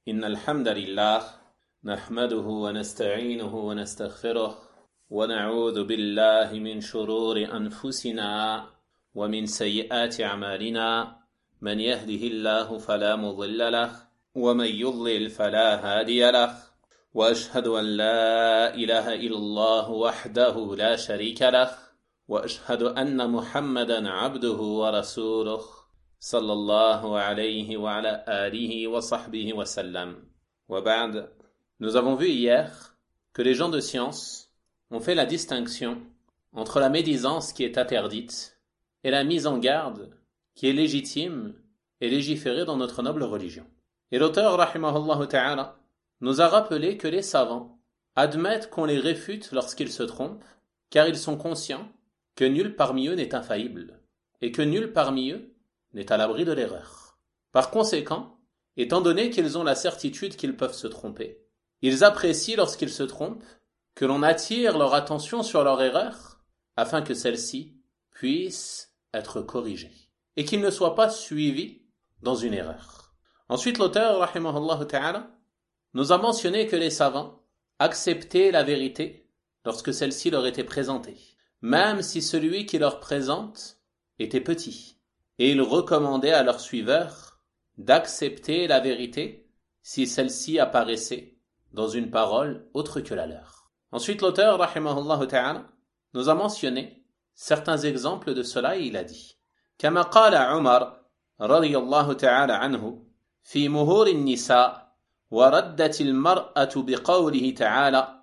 إن الحمد لله نحمده ونستعينه ونستغفره ونعوذ بالله من شرور أنفسنا ومن سيئات أعمالنا من يهده الله فلا مضل له ومن يضلل فلا هادي له وأشهد أن لا إله إلا الله وحده لا شريك له وأشهد أن محمدا عبده ورسوله صلى الله عليه وعلى آله وصحبه وسلم. وبعد, nous avons vu hier que les gens de science ont fait la distinction entre la médisance qui est interdite et la mise en garde qui est légitime et légiférée dans notre noble religion. Et l'auteur, rahimahullah ta'ala, nous a rappelé que les savants admettent qu'on les réfute lorsqu'ils se trompent, car ils sont conscients que nul parmi eux n'est infaillible, et que nul parmi eux n'est à l'abri de l'erreur. Par conséquent, étant donné qu'ils ont la certitude qu'ils peuvent se tromper, ils apprécient lorsqu'ils se trompent que l'on attire leur attention sur leur erreur, afin que celle-ci puisse être corrigée, et qu'ils ne soient pas suivis dans une erreur. Ensuite, l'auteur, rahimahullah ta'ala, nous a mentionné que les savants acceptaient la vérité lorsque celle-ci leur était présentée, même si celui qui leur présente était petit. Et ils recommandaient à leurs suiveurs d'accepter la vérité si celle-ci apparaissait dans une parole autre que la leur. Ensuite, l'auteur, rahimahullah ta'ala, nous a mentionné certains exemples de cela et il a dit كما قال عمر رضي الله تعالى عنه في مهور النساء وردت المرأة بقوله تعالى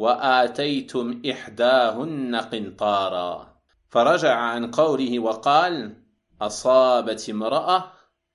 وآتيتم إحداهن قنطارا فرجع عن قوله وقال أصابت امرأة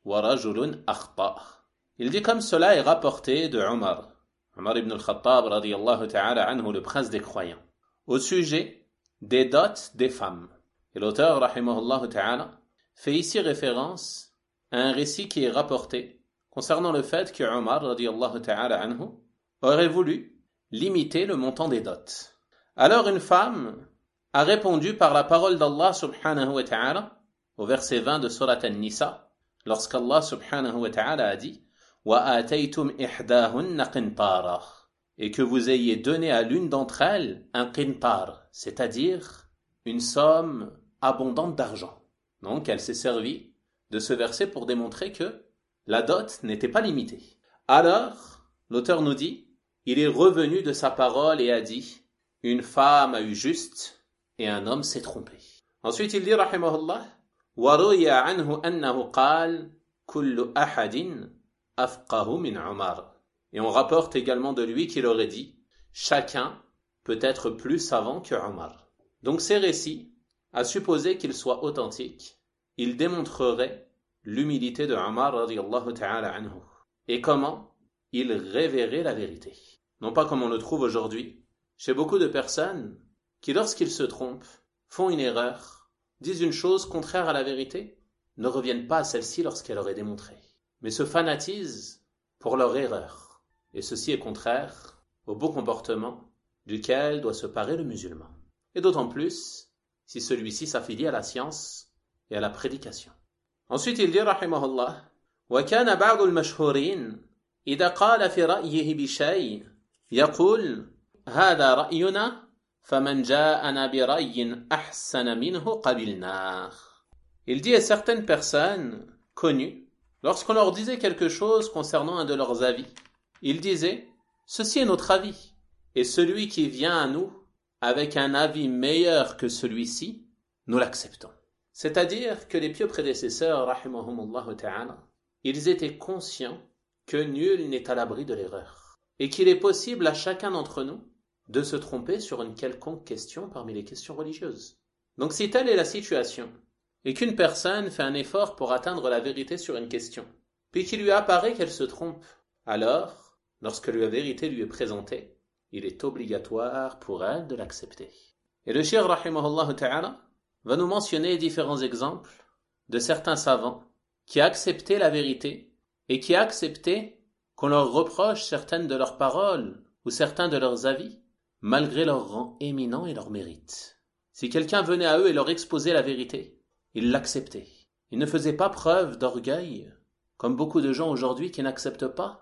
ورجل أخطأ. Il dit comme cela est rapporté de Omar ibn al-Khattab radiyallahu ta'ala anhu, le prince des croyants, au sujet des dots des femmes. Et l'auteur rahimahullah ta'ala fait ici référence à un récit qui est rapporté concernant le fait que Omar radiyallahu ta'ala anhu aurait voulu limiter le montant des dots. Alors une femme a répondu par la parole d'Allah subhanahu wa ta'ala au verset 20 de Surat An-Nisa, lorsqu'Allah subhanahu wa ta'ala a dit وَآتَيْتُمْ إِحْدَاهُنَّ قِنْطَارًا, et que vous ayez donné à l'une d'entre elles un qintar, c'est-à-dire une somme abondante d'argent. Donc elle s'est servie de ce verset pour démontrer que la dot n'était pas limitée. Alors, l'auteur nous dit, il est revenu de sa parole et a dit, une femme a eu juste et un homme s'est trompé. Ensuite il dit, rahimahullah, وروي عنه أنه قال كل أحد أفقه من عمر. Et on rapporte également de lui qu'il aurait dit chacun peut être plus savant que Omar. Donc ces récits, à supposer qu'ils soient authentiques, ils démontreraient l'humilité de Omar radiyallahu ta'ala anhu et comment il révérait la vérité. Non pas comme on le trouve aujourd'hui chez beaucoup de personnes qui, lorsqu'ils se trompent, font une erreur, disent une chose contraire à la vérité, ne reviennent pas à celle-ci lorsqu'elle aurait démontré, mais se fanatisent pour leur erreur. Et ceci est contraire au beau comportement duquel doit se parer le musulman. Et d'autant plus si celui-ci s'affilie à la science et à la prédication. Ensuite il dit, rahimahullah, وَكَانَ بَعْضُ الْمَشْهُورِينَ إِذَا قَالَ فِي رَأْيِهِ بِشَيْءٍ يَقُولُ هَذَا رَأْيُنَا فَمَنْ جَاءَنَا بِرَأْيٍ أَحْسَنَ مِنْهُ قَبِلْنَاهُ. Il dit à certaines personnes connues, lorsqu'on leur disait quelque chose concernant un de leurs avis, ils disaient, ceci est notre avis, et celui qui vient à nous avec un avis meilleur que celui-ci, nous l'acceptons. C'est-à-dire que les pieux prédécesseurs, rahimahumullah ta'ala, ils étaient conscients que nul n'est à l'abri de l'erreur, et qu'il est possible à chacun d'entre nous de se tromper sur une quelconque question parmi les questions religieuses. Donc si telle est la situation, et qu'une personne fait un effort pour atteindre la vérité sur une question, puis qu'il lui apparaît qu'elle se trompe, alors, lorsque la vérité lui est présentée, il est obligatoire pour elle de l'accepter. Et le cheikh rahimahullah ta'ala va nous mentionner différents exemples de certains savants qui acceptaient la vérité et qui acceptaient qu'on leur reproche certaines de leurs paroles ou certains de leurs avis, malgré leur rang éminent et leur mérite. Si quelqu'un venait à eux et leur exposait la vérité, ils l'acceptaient. Ils ne faisaient pas preuve d'orgueil, comme beaucoup de gens aujourd'hui qui n'acceptent pas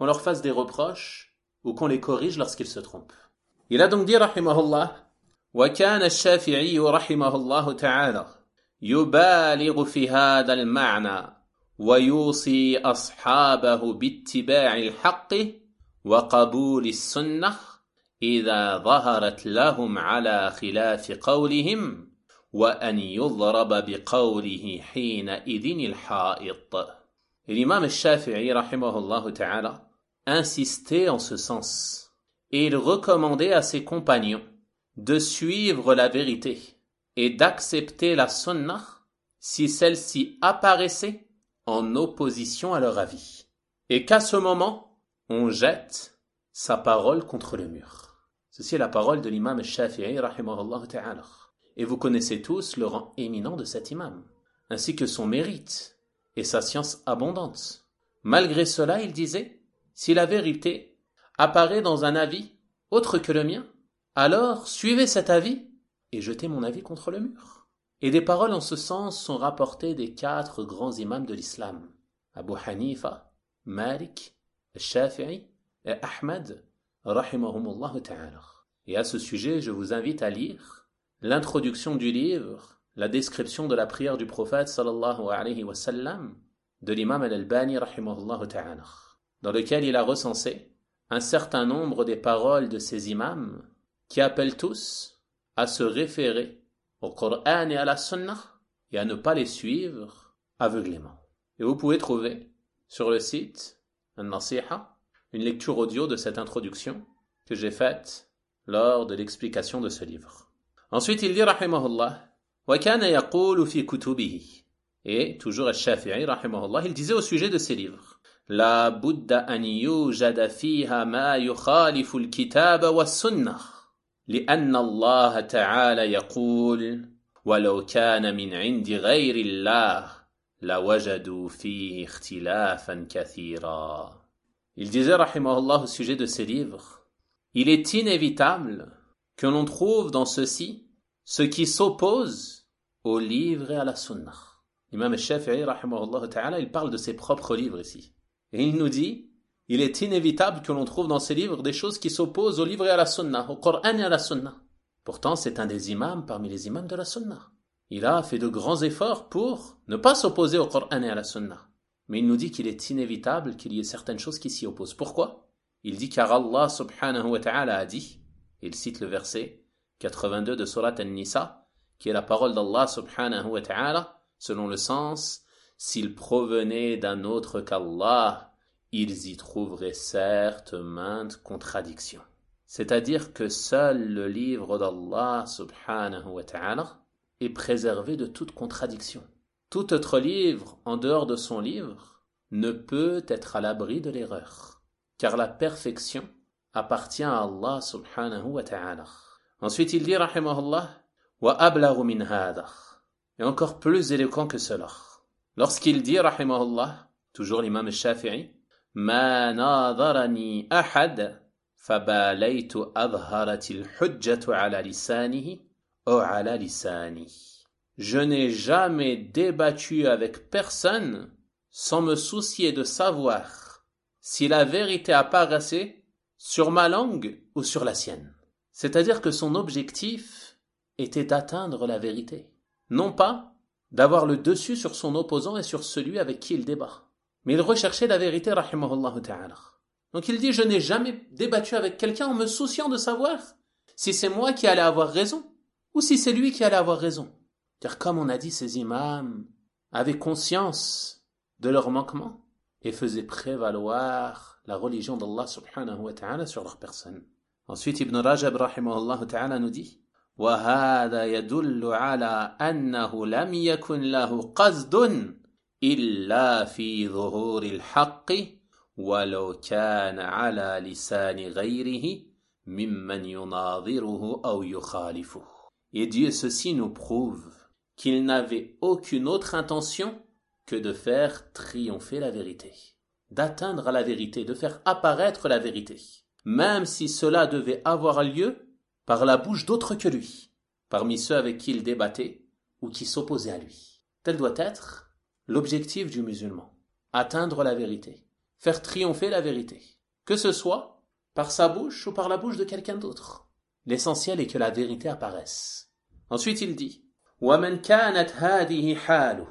qu'on leur fasse des reproches ou qu'on les corrige lorsqu'ils se trompent. Il a donc dit rahimahullah وكان الشافعي رحمه الله تعالى يبالغ في هذا المعنى ويوصي أصحابه باتباع الحق وقبول السنة إذا ظهرت لهم على خلاف قولهم وأن يضرب بقوله حينئذ الحائط. Et l'imam al-Shafi'i rahimahullah ta'ala insistait en ce sens et il recommandait à ses compagnons de suivre la vérité et d'accepter la sunnah si celle-ci apparaissait en opposition à leur avis, et qu'à ce moment, on jette sa parole contre le mur. Ceci est la parole de l'imam al-Shafi'i rahimahullah ta'ala. Et vous connaissez tous le rang éminent de cet imam, ainsi que son mérite et sa science abondante. Malgré cela, il disait, si la vérité apparaît dans un avis autre que le mien, alors suivez cet avis et jetez mon avis contre le mur. Et des paroles en ce sens sont rapportées des 4 grands imams de l'islam, Abu Hanifa, Malik, Shafi'i et Ahmad, rahimahumullah ta'ala. Et à ce sujet, je vous invite à lire l'introduction du livre, la description de la prière du prophète sallallahu alayhi wa sallam de l'imam al-Albani rahimahullah ta'ala, dans lequel il a recensé un certain nombre des paroles de ces imams qui appellent tous à se référer au Coran et à la Sunnah et à ne pas les suivre aveuglément. Et vous pouvez trouver sur le site An-Nasiha une lecture audio de cette introduction que j'ai faite lors de l'explication de ce livre. Ensuite, il dit rahimahullah وَكَانَ يَقُولُ فِي كُتُبِهِ. Et toujours al-Shafi'i rahimahullah, il disait au sujet de ces livres لا بد أن يوجد فيها ما يخالف الكتاب والسنة لأن الله تعالى يقول ولو كان من عند غير الله لوجدوا فيه اختلافا كثيرا. Il disait rahimahullah au sujet de ces livres, il est inévitable que l'on trouve dans ceci ce qui s'oppose au livre et à la sunnah. L'imam al-Shafi'i rahimahullah ta'ala, il parle de ses propres livres ici. Et il nous dit, il est inévitable que l'on trouve dans ces livres des choses qui s'opposent au livre et à la sunnah, au Coran et à la sunnah. Pourtant, c'est un des imams parmi les imams de la sunnah. Il a fait de grands efforts pour ne pas s'opposer au Coran et à la sunnah. Mais il nous dit qu'il est inévitable qu'il y ait certaines choses qui s'y opposent. Pourquoi? Il dit car Allah subhanahu wa ta'ala a dit, il cite le verset 82 de Surat An-Nisa, qui est la parole d'Allah subhanahu wa ta'ala, selon le sens, s'ils provenaient d'un autre qu'Allah, ils y trouveraient certes maintes contradictions. C'est-à-dire que seul le livre d'Allah subhanahu wa ta'ala est préservé de toute contradiction. Tout autre livre, en dehors de son livre, ne peut être à l'abri de l'erreur, car la perfection appartient à Allah subhanahu wa ta'ala. Ensuite, il dit, rahimahullah, wa ablagu min hada, et encore plus éloquent que cela. Lorsqu'il dit, rahimahullah, toujours l'imam al-Shafi'i, ma nadarani ahad, fabalaytu adharatil hujjatu ala lisanihi, ou ala lisani. Je n'ai jamais débattu avec personne sans me soucier de savoir si la vérité apparaissait sur ma langue ou sur la sienne. C'est-à-dire que son objectif était d'atteindre la vérité, non pas d'avoir le dessus sur son opposant et sur celui avec qui il débat. Mais il recherchait la vérité, rahimahullah ta'ala. Donc il dit, je n'ai jamais débattu avec quelqu'un en me souciant de savoir si c'est moi qui allais avoir raison ou si c'est lui qui allait avoir raison. Car comme on a dit, ces imams avaient conscience de leurs manquements et faisaient prévaloir la religion d'Allah subhanahu wa ta'ala sur leur personne. Ensuite, Ibn Rajab rahimahullah ta'ala nous dit وَهَذَا يَدُلُّ عَلَى أَنَّهُ لَمْ يَكُنْ لَهُ قَصْدٌ إِلَّا فِي ظُهُورِ الْحَقِّ وَلَوْ كَانَ عَلَى لِسَانِ غَيْرِهِ مِمَّنْ يُنَاظِرُهُ أَوْ يُخَالِفُهُ. Et Dieu ceci nous prouve qu'il n'avait aucune autre intention que de faire triompher la vérité, d'atteindre à la vérité, de faire apparaître la vérité, même si cela devait avoir lieu par la bouche d'autres que lui, parmi ceux avec qui il débattait ou qui s'opposaient à lui. Tel doit être l'objectif du musulman, atteindre la vérité, faire triompher la vérité, que ce soit par sa bouche ou par la bouche de quelqu'un d'autre. L'essentiel est que la vérité apparaisse. Ensuite il dit وَمَنْ كَانَتْ هَذِهِ حَالُهُ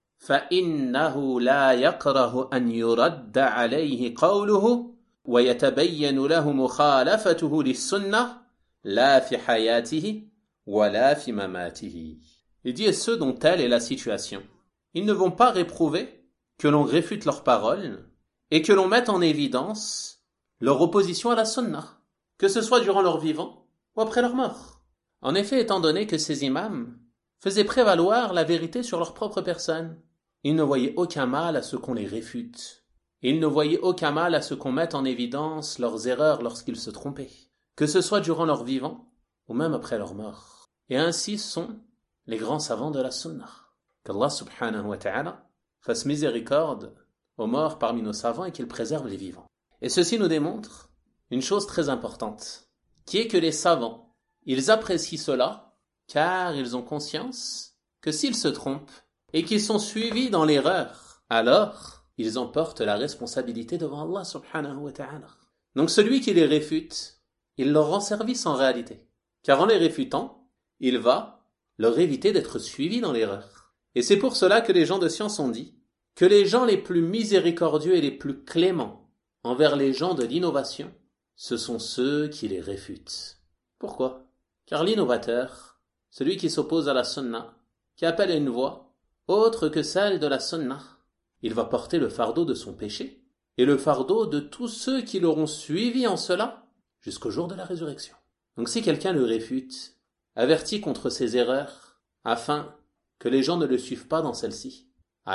فَإِنَّهُ لَا يَكْرَهُ أَنْ يُرَدَّ عَلَيْهِ قَوْلُهُ وَيَتَبَيَّنُ لَهُ مُخَالَفَتُهُ لِلسُّنَّةِ لَا فِي حَيَاتِهِ وَلَا فِي مَمَاتِهِ. Il dit, et ceux dont telle est la situation, ils ne vont pas réprouver que l'on réfute leurs paroles et que l'on mette en évidence leur opposition à la sunna, que ce soit durant leur vivant ou après leur mort. En effet, étant donné que ces imams faisaient prévaloir la vérité sur leur propre personne, ils ne voyaient aucun mal à ce qu'on les réfute. Ils ne voyaient aucun mal à ce qu'on mette en évidence leurs erreurs lorsqu'ils se trompaient, que ce soit durant leur vivant ou même après leur mort. Et ainsi sont les grands savants de la sunna. Qu'Allah subhanahu wa ta'ala fasse miséricorde aux morts parmi nos savants et qu'il préserve les vivants. Et ceci nous démontre une chose très importante, qui est que les savants, ils apprécient cela car ils ont conscience que s'ils se trompent et qu'ils sont suivis dans l'erreur, alors ils en portent la responsabilité devant Allah subhanahu wa ta'ala. Donc celui qui les réfute, il leur rend service en réalité, car en les réfutant, il va leur éviter d'être suivis dans l'erreur. Et c'est pour cela que les gens de science ont dit que les gens les plus miséricordieux et les plus cléments envers les gens de l'innovation, ce sont ceux qui les réfutent. Pourquoi ? Car l'innovateur, celui qui s'oppose à la sunna, qui appelle à une voie autre que celle de la sunna, il va porter le fardeau de son péché et le fardeau de tous ceux qui l'auront suivi en cela jusqu'au jour de la résurrection. Donc si quelqu'un le réfute, avertit contre ses erreurs, afin que les gens ne le suivent pas dans celle-ci,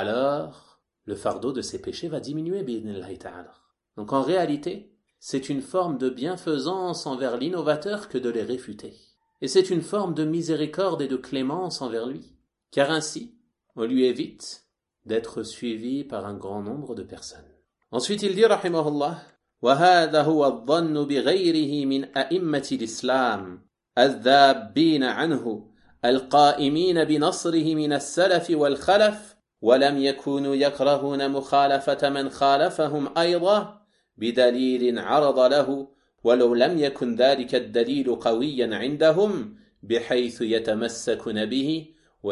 alors le fardeau de ses péchés va diminuer bi'idhnillahi ta'ala. Donc en réalité, c'est une forme de bienfaisance envers l'innovateur que de les réfuter. Et c'est une forme de miséricorde et de clémence envers lui, car ainsi, on lui évite d'être suivi par un grand nombre de personnes. Ensuite il dit, rahimahullah, وَهَذَا هُوَ الظَّنُّ بِغَيْرِهِ مِنْ أَئِمَّةِ الْإِسْلَامِ الذابين عنه القائمين بنصره من السلف والخلف ولم يكونوا يكرهون مخالفة من خالفهم أيضا بدليل عرض له ولو لم يكن ذلك الدليل قويا عندهم بحيث يتمسكون به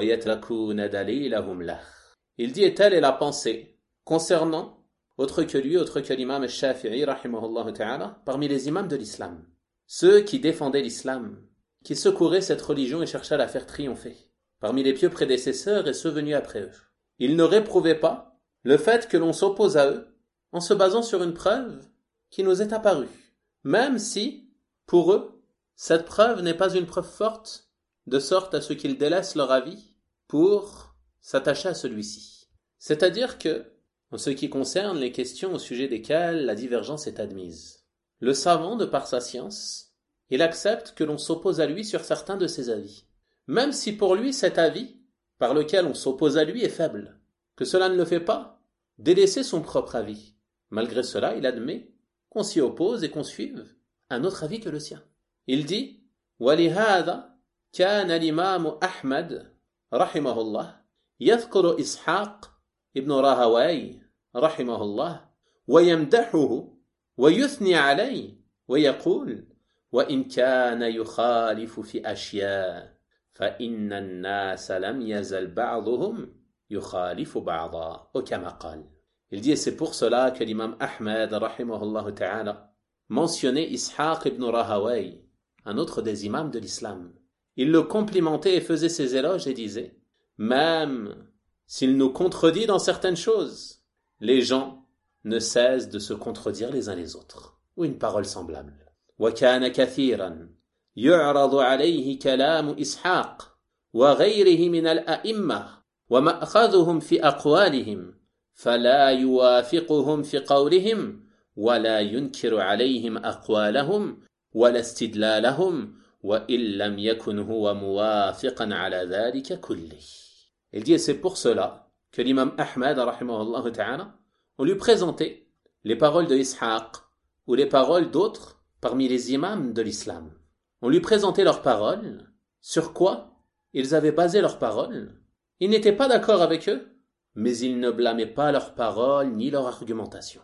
ويتركون دليلهم له. Il dit, et telle est la pensée concernant autre que lui, autre que l'imam al-Shafi'i rahimahullah ta'ala, parmi les imams de l'islam, ceux qui défendaient l'islam, qui secouraient cette religion et cherchaient à la faire triompher, parmi les pieux prédécesseurs et ceux venus après eux. Ils ne réprouvaient pas le fait que l'on s'oppose à eux en se basant sur une preuve qui nous est apparue, même si, pour eux, cette preuve n'est pas une preuve forte, de sorte à ce qu'ils délaissent leur avis pour s'attacher à celui-ci. C'est-à-dire que, en ce qui concerne les questions au sujet desquelles la divergence est admise, le savant, de par sa science, il accepte que l'on s'oppose à lui sur certains de ses avis, même si pour lui cet avis, par lequel on s'oppose à lui, est faible, que cela ne le fait pas délaisser son propre avis. Malgré cela, il admet qu'on s'y oppose et qu'on suive un autre avis que le sien. Il dit, وَلِهَذَا كَانَ الْإِمَامُ أحمد رحمه الله يذكر إسحاق ابن راهوي رحمه الله ويمدحه ويثني عليه ويقول وإن كان يخالف في أشياء فإن الناس لم يزل بعضهم يخالف بعضا أو كما قال. Il dit, et c'est pour cela que l'imam Ahmed rahimahullah ta'ala mentionnait Ishaq ibn Rahaway, un autre des imams de l'islam. Il le complimentait et faisait ses éloges et disait, même s'il nous contredit dans certaines choses, les gens ne cessent de se contredire les uns les autres. Ou une parole semblable. وكان كثيرا يعرض عليه كلام إسحاق وغيره من الأئمة ومأخذهم في أقوالهم فلا يوافقهم في قولهم ولا ينكر عليهم أقوالهم ولا استدلالهم وإن لم يكن هو موافقا على ذلك كله. Il dit, et c'est pour cela que l'imam Ahmed rahimahullah ta'ala, on lui présentait les paroles de Ishaq ou les paroles d'autres parmi les imams de l'islam. On lui présentait leurs paroles, sur quoi ils avaient basé leurs paroles. Ils n'étaient pas d'accord avec eux, mais ils ne blâmaient pas leurs paroles ni leur argumentation.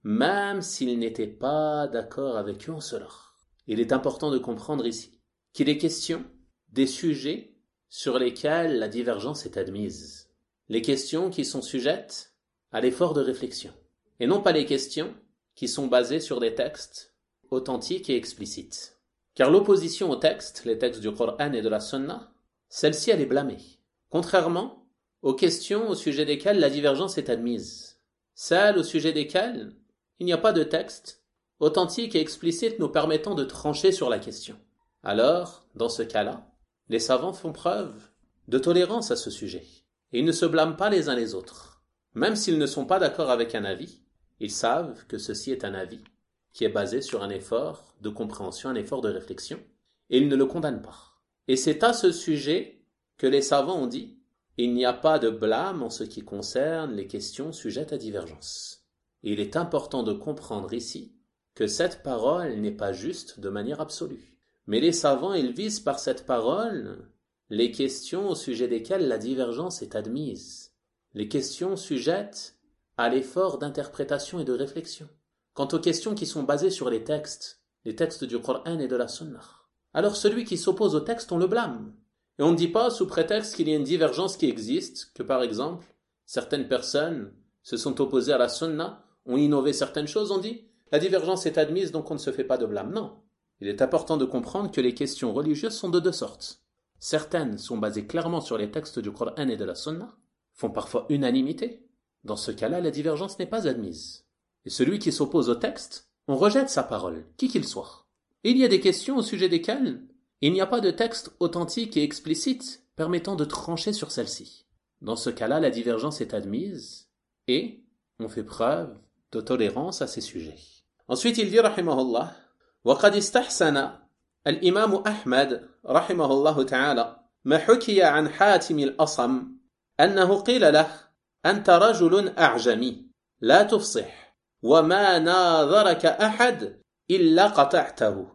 même s'ils n'étaient pas d'accord avec eux en cela. Il est important de comprendre ici qu'il est question des sujets sur lesquels la divergence est admise. Les questions qui sont sujettes à l'effort de réflexion. Et non pas les questions qui sont basées sur des textes authentiques et explicites. Car l'opposition aux textes, les textes du Coran et de la Sunna, celle-ci elle est blâmée. Contrairement aux questions au sujet desquelles la divergence est admise. Celles au sujet desquelles il n'y a pas de texte authentique et explicite nous permettant de trancher sur la question. Alors, dans ce cas-là, les savants font preuve de tolérance à ce sujet. Et ils ne se blâment pas les uns les autres. Même s'ils ne sont pas d'accord avec un avis, ils savent que ceci est un avis qui est basé sur un effort de compréhension, un effort de réflexion, et ils ne le condamnent pas. Et c'est à ce sujet que les savants ont dit « Il n'y a pas de blâme en ce qui concerne les questions sujettes à divergence ». Et il est important de comprendre ici que cette parole n'est pas juste de manière absolue. Mais les savants, ils visent par cette parole les questions au sujet desquelles la divergence est admise, les questions sujettes à l'effort d'interprétation et de réflexion. Quant aux questions qui sont basées sur les textes du Coran et de la Sunna, alors celui qui s'oppose au texte, on le blâme. Et on ne dit pas sous prétexte qu'il y a une divergence qui existe, que par exemple, certaines personnes se sont opposées à la Sunna, ont innové certaines choses, on dit la divergence est admise donc on ne se fait pas de blâme. Non. Il est important de comprendre que les questions religieuses sont de deux sortes. Certaines sont basées clairement sur les textes du Coran et de la Sunna, font parfois unanimité. Dans ce cas-là, la divergence n'est pas admise. Et celui qui s'oppose au texte, on rejette sa parole, qui qu'il soit. Et il y a des questions au sujet desquelles il n'y a pas de texte authentique et explicite permettant de trancher sur celle-ci. Dans ce cas-là, la divergence est admise et on fait preuve de tolérance à ces sujets. Ensuite, il dit, rahimahullah, وقد استحسن الإمام أحمد رحمه الله تعالى ما حكي عن حاتم الأصم أنه قيل له أنت رجل أعجمي لا تفصح وما ناظرك أحد إلا قطعته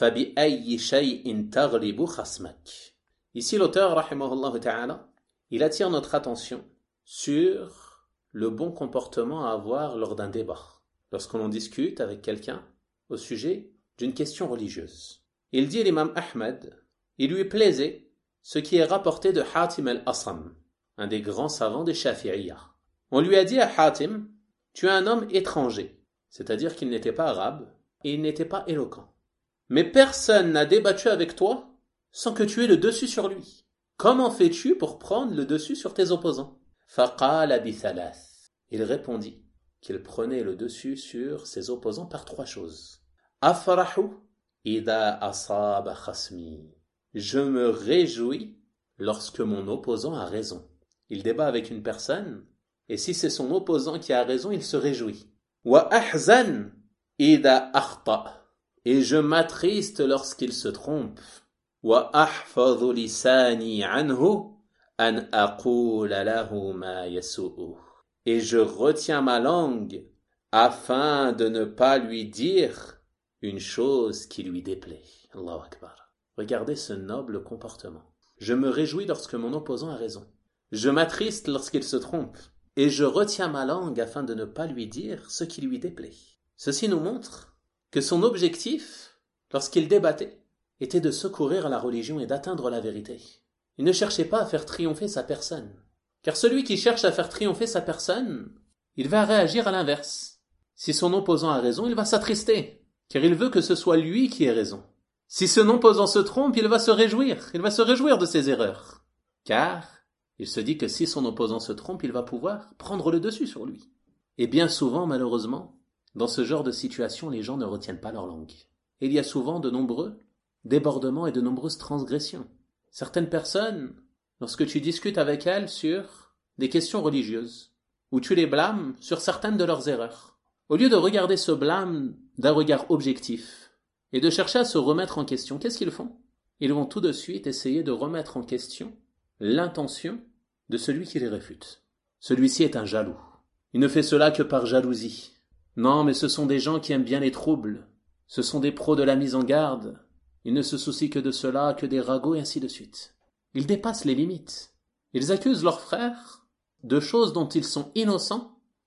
فبأي شيء تغلب خصمك. Ici l'auteur رحمه الله تعالى il attire notre attention sur le bon comportement à avoir lors d'un débat, lorsqu'on discute avec quelqu'un au sujet d'une question religieuse. Il dit l'imam Ahmed, il lui plaisait ce qui est rapporté de Hatim al-Asam, un des grands savants des Shafi'iyya. On lui a dit à Hatim, tu es un homme étranger, c'est-à-dire qu'il n'était pas arabe et il n'était pas éloquent. Mais personne n'a débattu avec toi sans que tu aies le dessus sur lui. Comment fais-tu pour prendre le dessus sur tes opposants? Faqala bi thalath. Il répondit qu'il prenait le dessus sur ses opposants par trois choses. Afrahu ida asaba khasmi. Je me réjouis lorsque mon opposant a raison. Il débat avec une personne, et si c'est son opposant qui a raison, il se réjouit. Wa ahzan ida akhta. Et je m'attriste lorsqu'il se trompe. Wa ahfadhu lisani anhu an aqula lahu ma yasu'u. Et je retiens ma langue afin de ne pas lui dire une chose qui lui déplaît. Allahu Akbar. Regardez ce noble comportement. Je me réjouis lorsque mon opposant a raison. Je m'attriste lorsqu'il se trompe. Et je retiens ma langue afin de ne pas lui dire ce qui lui déplaît. Ceci nous montre que son objectif, lorsqu'il débattait, était de secourir la religion et d'atteindre la vérité. Il ne cherchait pas à faire triompher sa personne. Car celui qui cherche à faire triompher sa personne, il va réagir à l'inverse. Si son opposant a raison, il va s'attrister, car il veut que ce soit lui qui ait raison. Si son opposant se trompe, il va se réjouir de ses erreurs. Car il se dit que si son opposant se trompe, il va pouvoir prendre le dessus sur lui. Et bien souvent, malheureusement, dans ce genre de situation, les gens ne retiennent pas leur langue. Et il y a souvent de nombreux débordements et de nombreuses transgressions. Certaines personnes, lorsque tu discutes avec elles sur des questions religieuses, où tu les blâmes sur certaines de leurs erreurs, au lieu de regarder ce blâme d'un regard objectif et de chercher à se remettre en question, qu'est-ce qu'ils font? Ils vont tout de suite essayer de remettre en question l'intention de celui qui les réfute. Celui-ci est un jaloux. Il ne fait cela que par jalousie. Non, mais ce sont des gens qui aiment bien les troubles. Ce sont des pros de la mise en garde. Ils ne se soucient que de cela, que des ragots et ainsi de suite. Ils dépassent les limites. Ils accusent leurs frères de choses dont ils sont innocents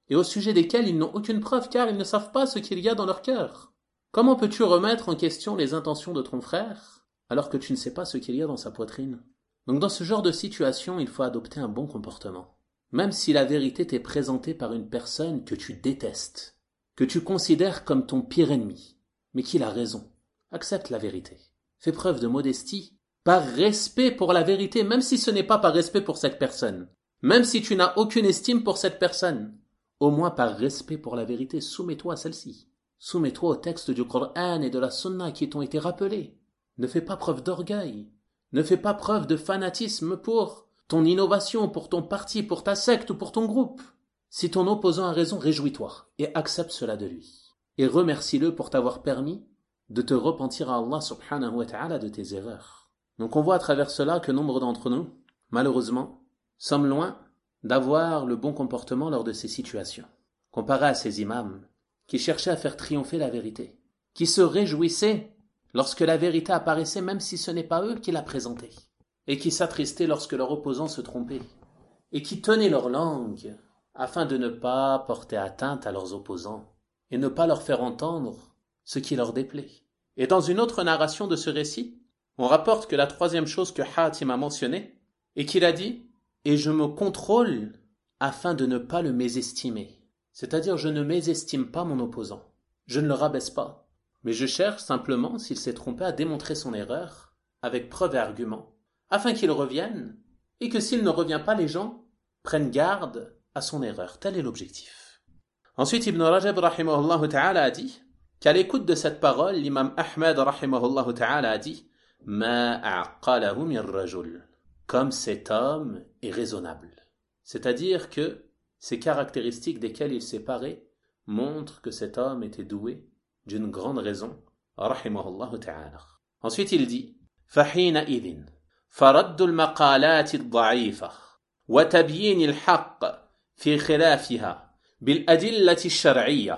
et au sujet desquels ils n'ont aucune preuve car ils ne savent pas ce qu'il y a dans leur cœur. Comment peux-tu remettre en question les intentions de ton frère alors que tu ne sais pas ce qu'il y a dans sa poitrine? Donc dans ce genre de situation, il faut adopter un bon comportement. Même si la vérité t'est présentée par une personne que tu détestes, que tu considères comme ton pire ennemi, mais qu'il a raison, accepte la vérité. Fais preuve de modestie, par respect pour la vérité, même si ce n'est pas par respect pour cette personne. Même si tu n'as aucune estime pour cette personne, au moins par respect pour la vérité, soumets-toi à celle-ci. Soumets-toi au texte du Coran et de la Sunna qui t'ont été rappelés. Ne fais pas preuve d'orgueil. Ne fais pas preuve de fanatisme pour ton innovation, pour ton parti, pour ta secte ou pour ton groupe. Si ton opposant a raison, réjouis-toi et accepte cela de lui. Et remercie-le pour t'avoir permis de te repentir à Allah subhanahu wa ta'ala de tes erreurs. Donc on voit à travers cela que nombre d'entre nous, malheureusement, sommes loin d'avoir le bon comportement lors de ces situations. Comparé à ces imams qui cherchaient à faire triompher la vérité, qui se réjouissaient lorsque la vérité apparaissait même si ce n'est pas eux qui la présentaient, et qui s'attristaient lorsque leurs opposants se trompaient, et qui tenaient leur langue afin de ne pas porter atteinte à leurs opposants, et ne pas leur faire entendre ce qui leur déplaît. Et dans une autre narration de ce récit, on rapporte que la troisième chose que Hatim a mentionnée est qu'il a dit « Et je me contrôle afin de ne pas le mésestimer ». C'est-à-dire je ne mésestime pas mon opposant, je ne le rabaisse pas, mais je cherche simplement, s'il s'est trompé, à démontrer son erreur avec preuve et argument, afin qu'il revienne, et que s'il ne revient pas, les gens prennent garde à son erreur. Tel est l'objectif. Ensuite, Ibn Rajab rahimahullah ta'ala a dit qu'à l'écoute de cette parole, l'imam Ahmed rahimahullah ta'ala a dit « Ma a'qalahu min rajul » comme cet homme est raisonnable. C'est-à-dire que ces caractéristiques desquelles il s'est paré montrent que cet homme était doué d'une grande raison, rahimahullah ta'ala. Ensuite, il dit فَحِينَئِذٍ فَرَدُّ الْمَقَالَاتِ الضَّعِيفَةِ وَتَبْيِينِ الْحَقِّ في خلافها بالأدلة الشرعية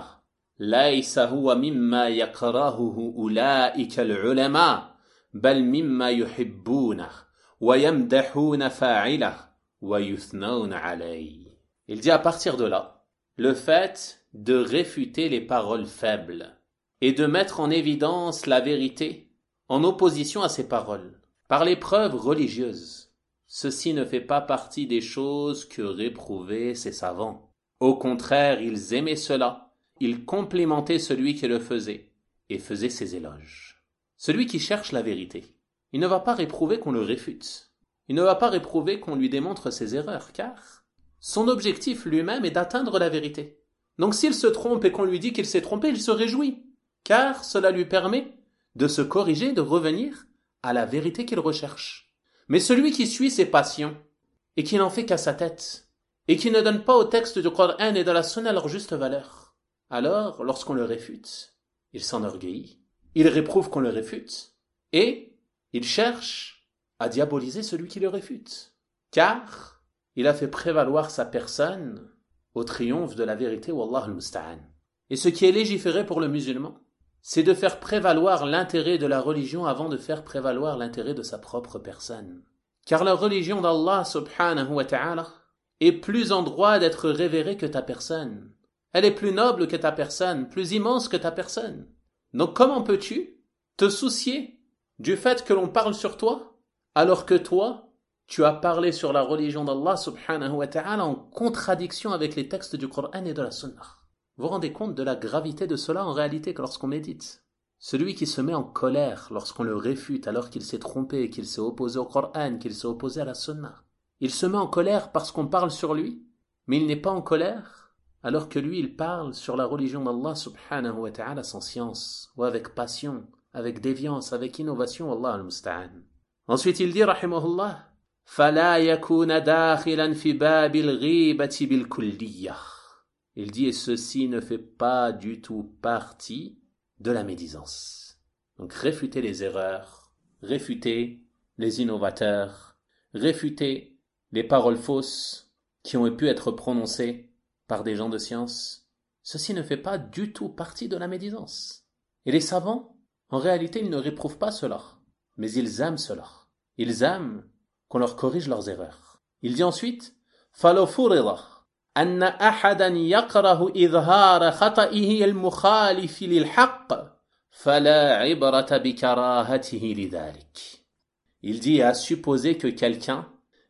ليس هو مما يكرهه أولئك العلماء بل مما يحبونه ويمدحون فاعله ويثنون عليه. Il dit à partir de là, le fait de réfuter les paroles faibles et de mettre en évidence la vérité en opposition à ces paroles par les preuves religieuses, ceci ne fait pas partie des choses que réprouvaient ces savants. Au contraire, ils aimaient cela, ils complimentaient celui qui le faisait et faisaient ses éloges. Celui qui cherche la vérité, il ne va pas réprouver qu'on le réfute. Il ne va pas réprouver qu'on lui démontre ses erreurs, car son objectif lui-même est d'atteindre la vérité. Donc s'il se trompe et qu'on lui dit qu'il s'est trompé, il se réjouit, car cela lui permet de se corriger, de revenir à la vérité qu'il recherche. Mais celui qui suit ses passions, et qui n'en fait qu'à sa tête, et qui ne donne pas au texte du Coran et de la Sunna leur juste valeur, alors, lorsqu'on le réfute, il s'enorgueillit, il réprouve qu'on le réfute, et il cherche à diaboliser celui qui le réfute, car il a fait prévaloir sa personne au triomphe de la vérité, wallah al-musta'an. Et ce qui est légiféré pour le musulman, c'est de faire prévaloir l'intérêt de la religion avant de faire prévaloir l'intérêt de sa propre personne. Car la religion d'Allah subhanahu wa ta'ala est plus en droit d'être révérée que ta personne. Elle est plus noble que ta personne, plus immense que ta personne. Donc comment peux-tu te soucier du fait que l'on parle sur toi, alors que toi, tu as parlé sur la religion d'Allah subhanahu wa ta'ala en contradiction avec les textes du Coran et de la Sunna? Vous vous rendez compte de la gravité de cela en réalité que lorsqu'on médite? Celui qui se met en colère lorsqu'on le réfute alors qu'il s'est trompé, qu'il s'est opposé au Coran, qu'il s'est opposé à la Sunna. Il se met en colère parce qu'on parle sur lui, mais il n'est pas en colère alors que lui il parle sur la religion d'Allah subhanahu wa ta'ala sans science, ou avec passion, avec déviance, avec innovation, Allah al-musta'an. Ensuite il dit rahimahullah فَلَا يَكُونَ دَاخِلًا فِي بَابِ الْغِيبَةِ بِالْكُلِّيَّةِ. Il dit, et ceci ne fait pas du tout partie de la médisance. Donc réfuter les erreurs, réfuter les innovateurs, réfuter les paroles fausses qui ont pu être prononcées par des gens de science, ceci ne fait pas du tout partie de la médisance. Et les savants, en réalité, ils ne réprouvent pas cela, mais ils aiment cela. Ils aiment qu'on leur corrige leurs erreurs. Il dit ensuite, فَلَوْ فُرِضَ أن أحدا يكره إظهار خطئه المخالف للحق فلا عبرة بكراهته لذلك. Il dit à supposer que quelqu'un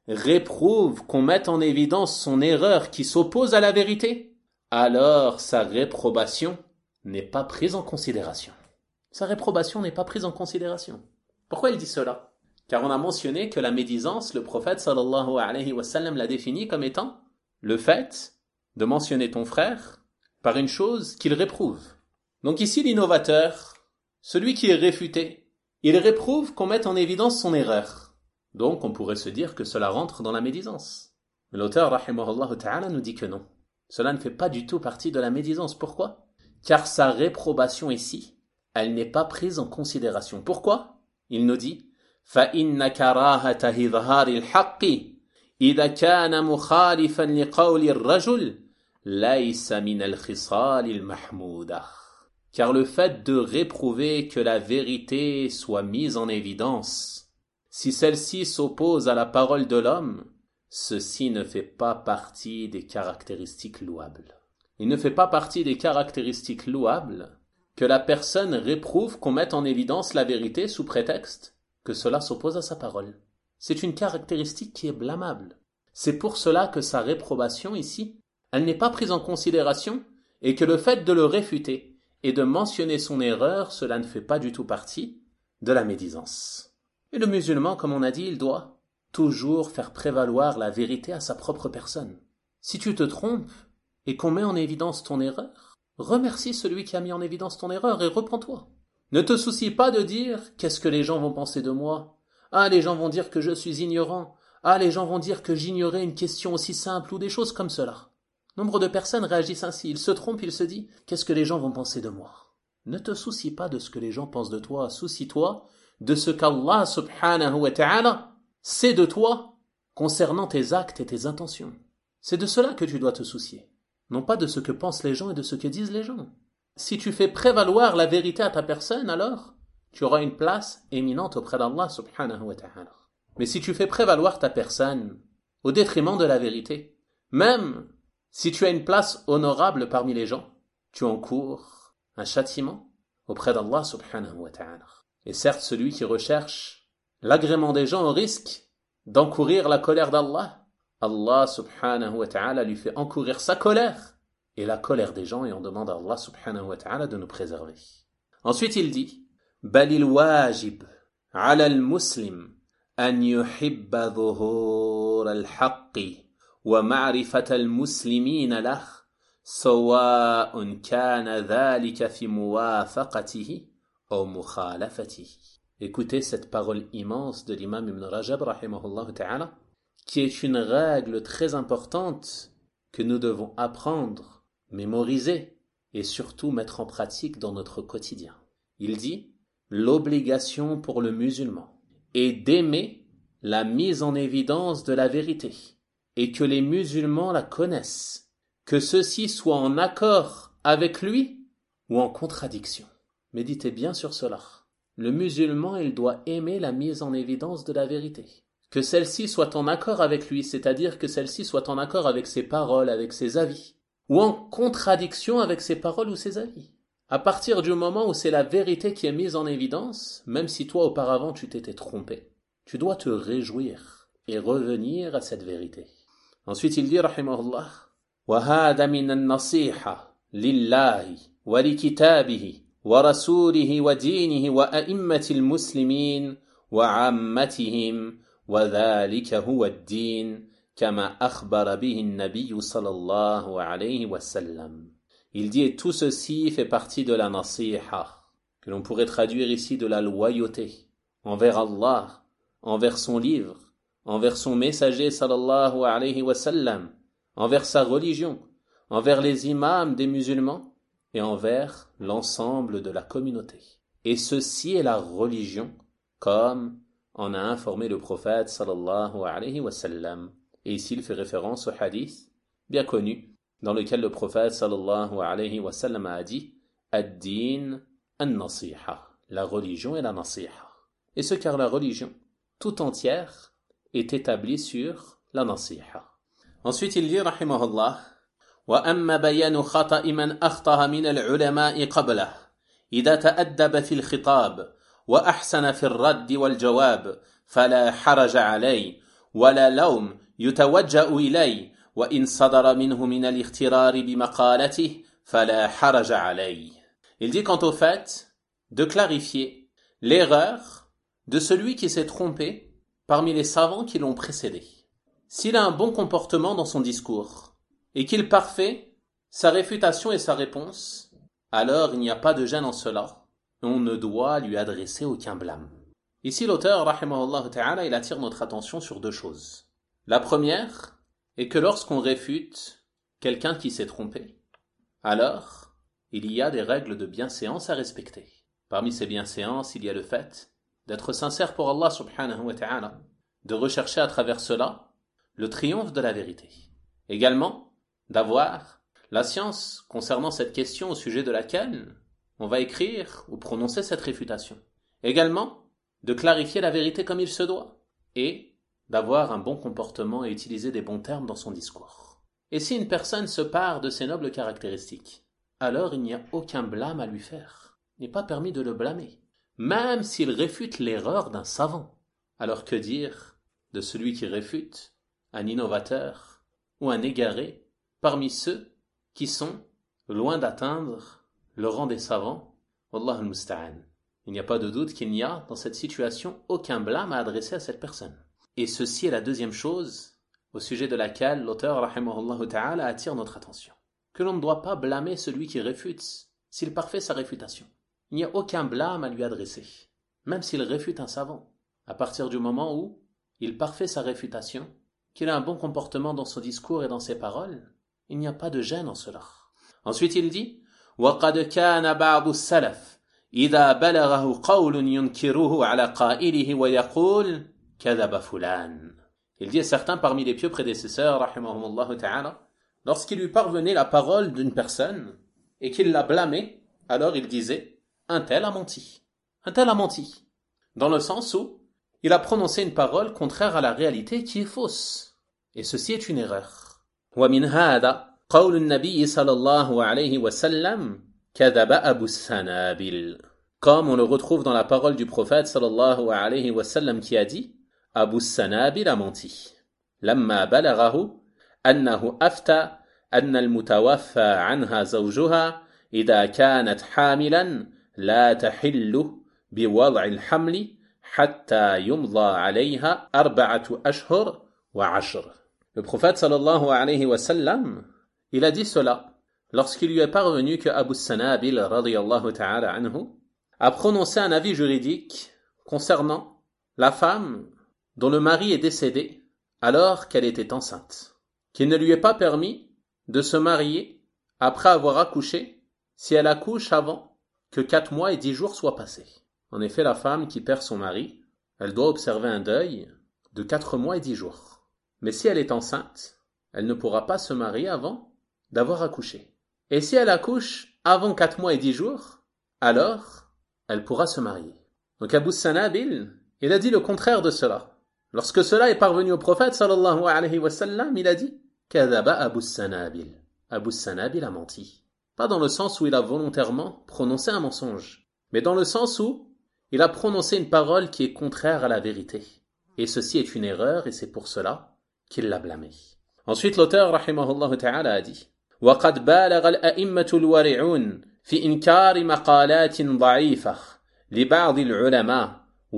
réprouve qu'on mette en évidence son erreur qui s'oppose à la vérité, alors sa réprobation n'est pas prise en considération. Sa réprobation n'est pas prise en considération. Pourquoi il dit cela? Car on a mentionné que la médisance, le prophète sallallahu alayhi wa sallam l'a défini comme étant le fait de mentionner ton frère par une chose qu'il réprouve. Donc ici l'innovateur, celui qui est réfuté, il réprouve qu'on mette en évidence son erreur. Donc on pourrait se dire que cela rentre dans la médisance. Mais l'auteur rahimahullah ta'ala nous dit que non. Cela ne fait pas du tout partie de la médisance. Pourquoi? Car sa réprobation ici, elle n'est pas prise en considération. Pourquoi? Il nous dit فَإِنَّ كَرَاهَةَ إِظْهَارِ الْحَقِّ إِذَا كَانَ مُخَالِفًا لِقَوْلِ الرَّجُلِ لَيْسَ مِنَ الْخِصَالِ الْمَحْمُودَةِ. Car le fait de réprouver que la vérité soit mise en évidence, si celle-ci s'oppose à la parole de l'homme, ceci ne fait pas partie des caractéristiques louables. Il ne fait pas partie des caractéristiques louables que la personne réprouve qu'on mette en évidence la vérité sous prétexte que cela s'oppose à sa parole. C'est une caractéristique qui est blâmable. C'est pour cela que sa réprobation ici, elle n'est pas prise en considération et que le fait de le réfuter et de mentionner son erreur, cela ne fait pas du tout partie de la médisance. Et le musulman, comme on a dit, il doit toujours faire prévaloir la vérité à sa propre personne. Si tu te trompes et qu'on met en évidence ton erreur, remercie celui qui a mis en évidence ton erreur et reprends-toi. Ne te soucie pas de dire « Qu'est-ce que les gens vont penser de moi ? Ah, les gens vont dire que je suis ignorant. Ah, les gens vont dire que j'ignorais une question aussi simple ou des choses comme cela. » Nombre de personnes réagissent ainsi. Ils se trompent, ils se disent « Qu'est-ce que les gens vont penser de moi ?» Ne te soucie pas de ce que les gens pensent de toi. Soucie-toi de ce qu'Allah subhanahu wa ta'ala sait de toi concernant tes actes et tes intentions. C'est de cela que tu dois te soucier. Non pas de ce que pensent les gens et de ce que disent les gens. Si tu fais prévaloir la vérité à ta personne, alors tu auras une place éminente auprès d'Allah subhanahu wa ta'ala. Mais si tu fais prévaloir ta personne au détriment de la vérité, même si tu as une place honorable parmi les gens, tu encours un châtiment auprès d'Allah subhanahu wa ta'ala. Et certes, celui qui recherche l'agrément des gens au risque d'encourir la colère d'Allah, Allah subhanahu wa ta'ala lui fait encourir sa colère et la colère des gens, et on demande à Allah subhanahu wa ta'ala de nous préserver. Ensuite il dit بَلِ الْوَاجِبِ عَلَى الْمُسْلِمِ أَنْ يُحِبَّ ظُهُورَ الْحَقِّ وَمَعْرِفَةَ الْمُسْلِمِينَ لَهُ سواء كان ذلك في موافقته أو مخالفته. Écoutez cette parole immense de l'imam Ibn Rajab rahimahullah ta'ala, qui est une règle très importante que nous devons apprendre, mémoriser et surtout mettre en pratique dans notre quotidien. Il dit l'obligation pour le musulman est d'aimer la mise en évidence de la vérité et que les musulmans la connaissent, que ceux-ci soient en accord avec lui ou en contradiction. Méditez bien sur cela. Le musulman, il doit aimer la mise en évidence de la vérité. Que celle-ci soit en accord avec lui, c'est-à-dire que celle-ci soit en accord avec ses paroles, avec ses avis, ou en contradiction avec ses paroles ou ses avis. À partir du moment où c'est la vérité qui est mise en évidence, même si toi auparavant tu t'étais trompé, tu dois te réjouir et revenir à cette vérité. Ensuite il dit, rahimahullah, وَهَذَا مِنَ النَّصِيحَةِ لِلَّهِ وَلِكِتَابِهِ وَرَسُولِهِ وَدِينِهِ وَأَئِمَّةِ الْمُسْلِمِينَ وَعَامَّتِهِمْ وَذَلِكَ هُوَ الدِّينُ كَمَا أَخْبَرَ بِهِ النَّبِيُّ صَلَى اللَّهُ عَلَيْهِ وَسَلَّمَ. Il dit, et tout ceci fait partie de la nasiha, que l'on pourrait traduire ici de la loyauté, envers Allah, envers son livre, envers son messager sallallahu alayhi wa sallam, envers sa religion, envers les imams des musulmans, et envers l'ensemble de la communauté. Et ceci est la religion, comme en a informé le prophète sallallahu alayhi wa sallam. Et ici il fait référence au hadith bien connu, dans lequel le prophète sallallahu alayhi wa sallam a dit Ad-din an-nasiha. La religion est la nasiha. Et ce car la religion tout entière est établie sur la nasiha. Ensuite il dit rahimahullah وأما بيان خطأ من أخطأ من العلماء قبله إذا تأدب في الخطاب وأحسن في الرد والجواب فلا حرج عليه ولا لوم يتوجه إليه وإن صدر منه من الاغترار بمقالته فلا حرج عليه. Il dit quant au fait de clarifier l'erreur de celui qui s'est trompé parmi les savants qui l'ont précédé. S'il a un bon comportement dans son discours et qu'il parfait sa réfutation et sa réponse, alors il n'y a pas de gêne en cela, et on ne doit lui adresser aucun blâme. Ici l'auteur, rahimahullah ta'ala, il attire notre attention sur deux choses. La première est que lorsqu'on réfute quelqu'un qui s'est trompé, alors il y a des règles de bienséance à respecter. Parmi ces bienséances, il y a le fait d'être sincère pour Allah subhanahu wa ta'ala, de rechercher à travers cela le triomphe de la vérité. Également, d'avoir la science concernant cette question au sujet de laquelle on va écrire ou prononcer cette réfutation. Également, de clarifier la vérité comme il se doit et d'avoir un bon comportement et utiliser des bons termes dans son discours. Et si une personne se pare de ces nobles caractéristiques, alors il n'y a aucun blâme à lui faire. Il n'est pas permis de le blâmer, même s'il réfute l'erreur d'un savant. Alors que dire de celui qui réfute un innovateur ou un égaré parmi ceux qui sont loin d'atteindre le rang des savants? Wallahu al-musta'an. Il n'y a pas de doute qu'il n'y a dans cette situation aucun blâme à adresser à cette personne. Et ceci est la deuxième chose au sujet de laquelle l'auteur rahimahullah ta'ala attire notre attention. Que l'on ne doit pas blâmer celui qui réfute s'il parfait sa réfutation. Il n'y a aucun blâme à lui adresser, même s'il réfute un savant. À partir du moment où il parfait sa réfutation, qu'il a un bon comportement dans son discours et dans ses paroles, il n'y a pas de gêne en cela. Ensuite il dit وَقَدْ كَانَ بَعْضُ السَّلَفِ إِذَا بَلَغَهُ قَوْلٌ يُنْكِرُهُ عَلَى قَائِلِهِ وَيَقُولُ كَذَبَ فُلَانٌ. Il dit à certains parmi les pieux prédécesseurs, rahimahumullah ta'ala, lorsqu'il lui parvenait la parole d'une personne et qu'il la blâmait, alors il disait un tel a menti. Un tel a menti. Dans le sens où il a prononcé une parole contraire à la réalité qui est fausse. Et ceci est une erreur. وَمِنْ هَذَا قول النبي صلى الله عليه وسلم كذب أبو السنابل. Comme on le retrouve dans la parole du prophète sallallahu alayhi wa sallam qui a dit Abu Sanabil a menti. لما بلغه أنه أفتى أن المتوفى عنها زوجها إذا كانت حاملا لا تحل بوضع الحمل حتى يمضى عليها 4 أشهر و10. Le prophète sallallahu alayhi wa sallam, il a dit cela lorsqu'il lui est parvenu que Abu Sanabil radiyallahu ta'ala anhu a prononcé un avis juridique concernant la femme dont le mari est décédé alors qu'elle était enceinte, qu'il ne lui est pas permis de se marier après avoir accouché si elle accouche avant que 4 mois et 10 jours soient passés. En effet, la femme qui perd son mari, elle doit observer un deuil de 4 mois et 10 jours. Mais si elle est enceinte, elle ne pourra pas se marier avant d'avoir accouché. Et si elle accouche avant 4 mois et 10 jours, alors elle pourra se marier. Donc Abu Sanabil, il a dit le contraire de cela. Lorsque cela est parvenu au prophète sallallahu alayhi wa sallam, il a dit Kadhaba Abu Sanabil. Abu Sanabil a menti. Pas dans le sens où il a volontairement prononcé un mensonge, mais dans le sens où il a prononcé une parole qui est contraire à la vérité. Et ceci est une erreur et c'est pour cela qu'il l'a blâmé. Ensuite l'auteur rahimahullah ta'ala a dit وَقَدْ بَالَغَ الْأَئِمَّةُ الْوَارِعُونَ في إنكار مقالات ضعيفة لبعض العلماء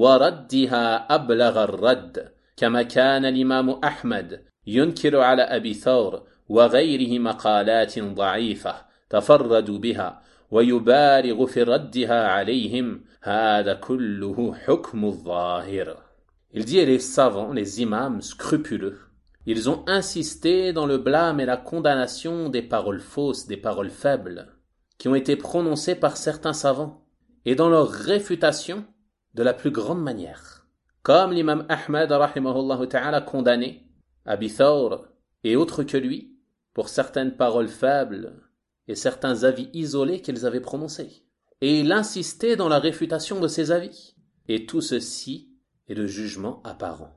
وردها أبلغ الرد كما كان الإمام أحمد ينكر على أبي ثور وغيره مقالات ضعيفة تفردوا بها ويبالغ في ردها عليهم هذا كله حكم الظاهر. Il dit, et les savants, les imams scrupuleux, ils ont insisté dans le blâme et la condamnation des paroles fausses, des paroles faibles, qui ont été prononcées par certains savants, et dans leur réfutation de la plus grande manière. Comme l'imam Ahmad, rahimahullah ta'ala, condamné Abi Thawr et autres que lui, pour certaines paroles faibles et certains avis isolés qu'ils avaient prononcés. Et il insistait dans la réfutation de ces avis. Et tout ceci est le jugement apparent.